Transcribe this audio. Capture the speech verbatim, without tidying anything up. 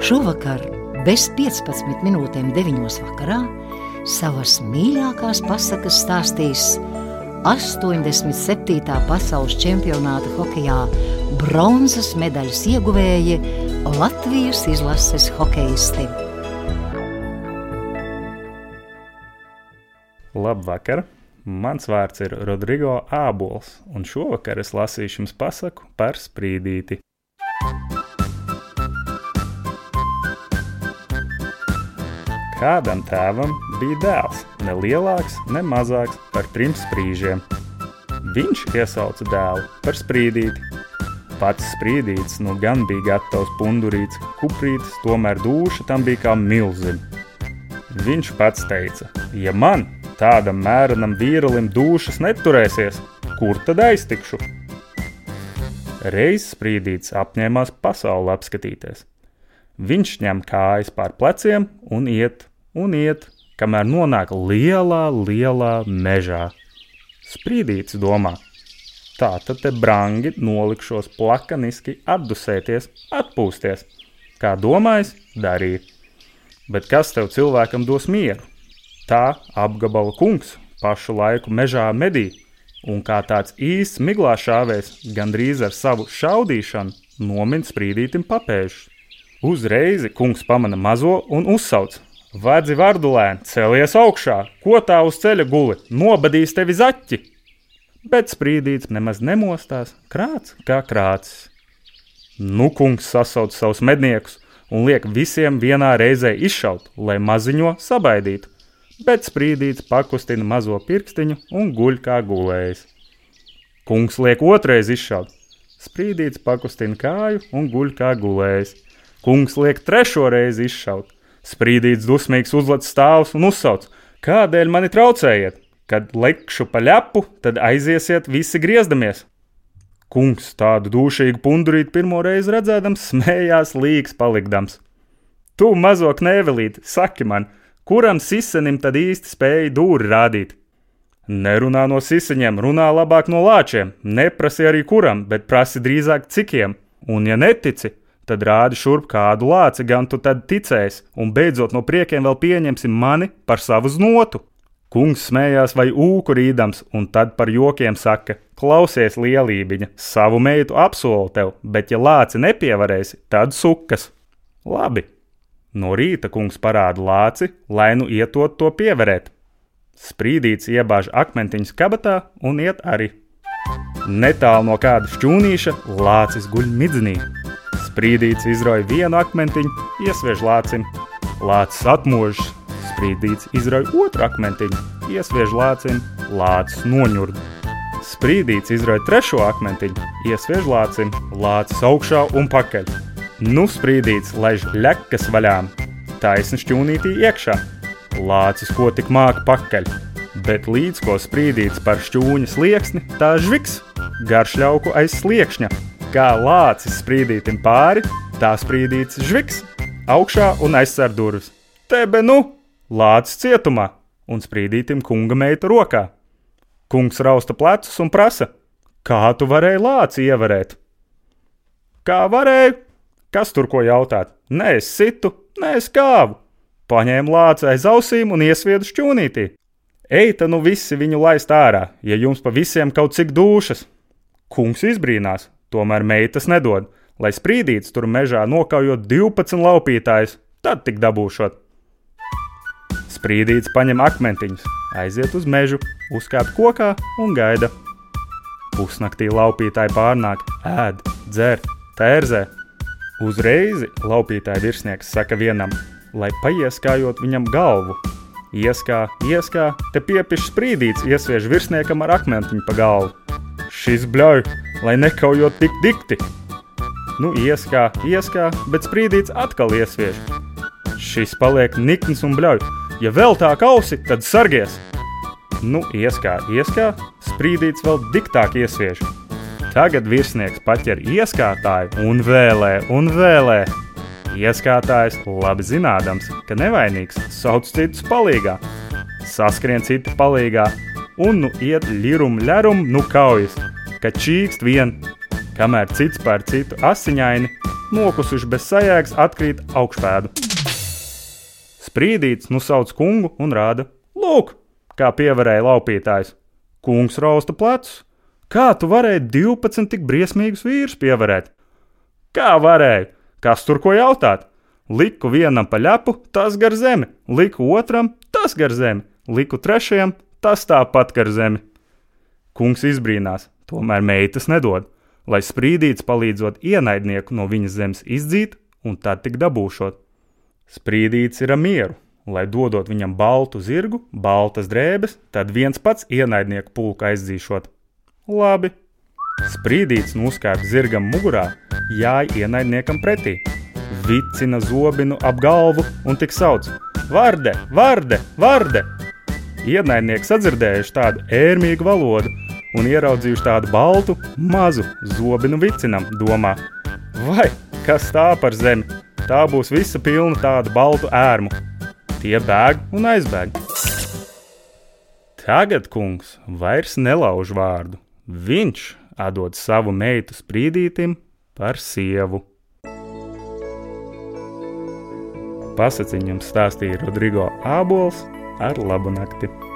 Šovakar bez piecpadsmit minūtēm deviņos vakarā savas mīļākās pasakas stāstīs astoņdesmit septītā pasaules čempionāta hokejā bronzas medaļas ieguvēji Latvijas izlases hokejisti. Labvakar! Mans vārds ir Rodrigo Ābols, un šovakar es lasīšu jums pasaku par Sprīdīti. Kādam tēvam bija dēls, ne lielāks, ne mazāks par trim sprīžiem. Viņš iesauca dēlu par Sprīdīti. Pats Sprīdītis nu gan bija gatavs pundurīts, kuprītis, tomēr dūša tam bija kā milzim. Viņš pats teica, ja man, tādam mērenam vīralim, dūšas neturēsies, kur tad aiztikšu? Reiz Sprīdītis apņēmās pasauli apskatīties. Viņš ņem kājas pār pleciem un iet, un iet, kamēr nonāk lielā, lielā mežā. Sprīdītis domā, tā tad te brangi nolikšos plakaniski atdusēties, atpūsties. Kā domājis, darīja. Bet kas tev cilvēkam dos mieru? Tā apgabala kungs pašu laiku mežā medī, un kā tāds īsts miglā šāvējs gandrīz ar savu šaudīšanu nomin Sprīdītim papēžus. Uzreizi kungs pamana mazo un uzsauc. Vadzi vardulēn, celies augšā, ko tā uz ceļa guli, nobadīs tevi zaķi. Bet Sprīdītis nemaz nemostās, krāts kā krācis. Nu kungs sasauc savus medniekus un liek visiem vienā reizē izšaut, lai maziņo sabaidītu. Bet Sprīdītis pakustina mazo pirkstiņu un guļ kā gulējs. Kungs liek otrais izšaut. Sprīdītis pakustina kāju un guļ kā gulējs. Kungs liek trešo reizi izšaut. Sprīdītis dusmīgs uzlec stāvus un uzsauc. Kādēļ mani traucējiet? Kad lekšu pa ļapu, tad aiziesiet visi griezdamies. Kungs tādu dūšīgu pundurīti pirmo reizi redzēdams smējās līgs palikdams. Tu, mazo knēvelīt, saki man, kuram sisenim tad īsti spēja dūri rādīt? Nerunā no siseņiem, runā labāk no lāčiem. Neprasi arī kuram, bet prasi drīzāk cikiem. Un ja netici, tad rādi šurp kādu lāci, gan tu tad ticēs, un beidzot no priekiem vēl pieņemsi mani par savu znotu. Kungs smējās vai ūku rīdams, un tad par jokiem saka, klausies lielībiņa, savu meitu apsolu tev, bet ja lāci nepievarēsi, tad sukas. Labi. No rīta kungs parāda lāci, lai nu ietot to pievarēt. Sprīdītis iebāž akmentiņus kabatā un iet arī. Netālu no kāda šķūnīša lācis guļ midzenī. Sprīdītis izrauj vienu akmentiņu, iesviež lācim. Lācis atmožas. Sprīdītis izrauj otru akmentiņu, iesviež lācim. Lācis noņurd. Sprīdītis izrauj trešo akmentiņu, iesviež lācim. Lācis augšā un pakaļ. Nu Sprīdītis laiž ļekas vaļām. Taisni šķūnītī iekšā. Lācis ko tik māka pakaļ. Bet līdz ko Sprīdītis par šķūņa slieksni, tā žviks. Garš ļauku aiz sliekšņa. Kā lācis Sprīdītim pāri, tā Sprīdītis žviks, augšā un aizcer durvis. Tebe nu, lācis cietumā, un Sprīdītim kunga meita rokā. Kungs rausta plecus un prasa, kā tu varēji lāci ievarēt? Kā varēju? Kas tur ko jautāt? Nē, es situ, nē, es kāvu. Paņēmu lāci aiz ausīm un iesviedu šķūnītī. Eita nu visi viņu laist ārā, ja jums pa visiem kaut cik dūšas. Kungs izbrīnās. Tomēr meitas nedod, lai Sprīdītis tur mežā nokaujot divpadsmit laupītājus, tad tik dabūšot. Sprīdītis paņem akmentiņus, aiziet uz mežu, uzkāp kokā un gaida. Pusnaktī laupītāji pārnāk, ēd, dzer, tērzē. Uzreizi laupītāja virsnieks saka vienam, lai paieskājot viņam galvu. Ieskā, ieskā, te piepiš Sprīdītis iesviež virsniekam ar akmentiņu pa galvu. Šis bļauj, lai nekaujot tik dikti. Nu, ieskā, ieskā, bet Sprīdītis atkal iesviež. Šis paliek nikns un bļauj. Ja vēl tā kausi, tad sargies. Nu, ieskā, ieskā, Sprīdītis vēl diktāk iesviež. Tagad virsnieks paķer ieskātāju un vēlē, un vēlē. Ieskātājs, labi zinādams, ka nevainīgs, sauc citus palīgā. Saskrien citi palīgā. Un nu iet ļirum ļarum, nu kaujas, ka čīkst vien. kamēr cits pār citu asiņaini, nokusuši bez sajēgas atkrīt augšpēdu. Sprīdīts nu sauc kungu un rāda: Lūk, kā pievarēja laupītājs. Kungs rausta plecus. Kā tu varēji divpadsmit tik briesmīgus vīrus pievarēt? Kā varēju? Kas tur ko jautāt? Liku vienam pa ļepu, tas gar zemi, liku otram, tas gar zemi, liku trešajam, tas tāpat gar zemi. Kungs izbrīnās, tomēr meitas nedod, lai Sprīdīts palīdzot ienaidnieku no viņas zemes izdzīt un tad tik dabūšot. Sprīdīts ir ar mieru, lai dodot viņam baltu zirgu, baltas drēbes, tad viens pats ienaidnieku pulku aizdzīšot. Labi. Sprīdīts nuskāp zirgam mugurā, jāj ienaidniekam pretī. Vicina zobinu ap galvu un tik sauc: Varde, varde, varde! Ienaidnieki sadzirdējuši tādu ērmīgu valodu un ieraudzījuši tādu baltu, mazu zobinu vicinam, domā: Vai, kas tā par zemi? Tā būs visa pilna tādu baltu ērmu. Tie bēg un aizbēg. Tagad kungs vairs nelauž vārdu. Viņš atdod savu meitu Sprīdītim par sievu. Pasaciņu jums stāstīja Rodrigo Ābols. Ar labu nakti!